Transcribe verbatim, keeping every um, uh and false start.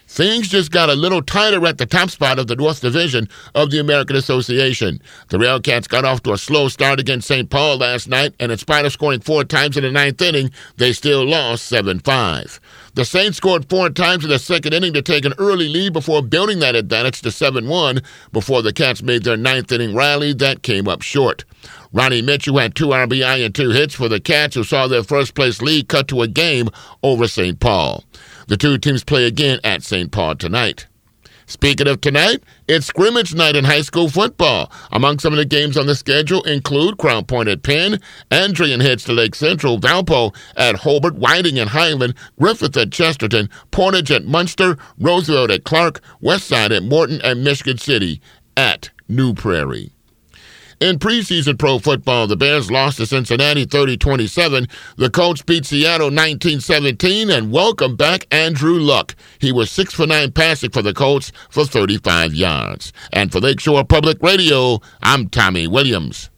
things just got a little tighter at the top spot of the North Division of the American Association. The Railcats got off to a slow start against Saint Paul last night, and in spite of scoring four times in the ninth inning, they still lost seven five. The Saints scored four times in the second inning to take an early lead before building that advantage to seven one before the Cats made their ninth inning rally that came up short. Ronnie Mitchell had two R B I and two hits for the Cats, who saw their first-place lead cut to a game over Saint Paul. The two teams play again at Saint Paul tonight. Speaking of tonight, it's scrimmage night in high school football. Among some of the games on the schedule include Crown Point at Penn, Andrean heads to Lake Central, Valpo at Hobart, Whiting and Highland, Griffith at Chesterton, Portage at Munster, Roosevelt at Clark, Westside at Morton, and Michigan City at New Prairie. In preseason pro football, the Bears lost to Cincinnati thirty twenty-seven. The Colts beat Seattle nineteen seventeen, and welcome back Andrew Luck. He was six for nine passing for the Colts for thirty-five yards. And for Lakeshore Public Radio, I'm Tommy Williams.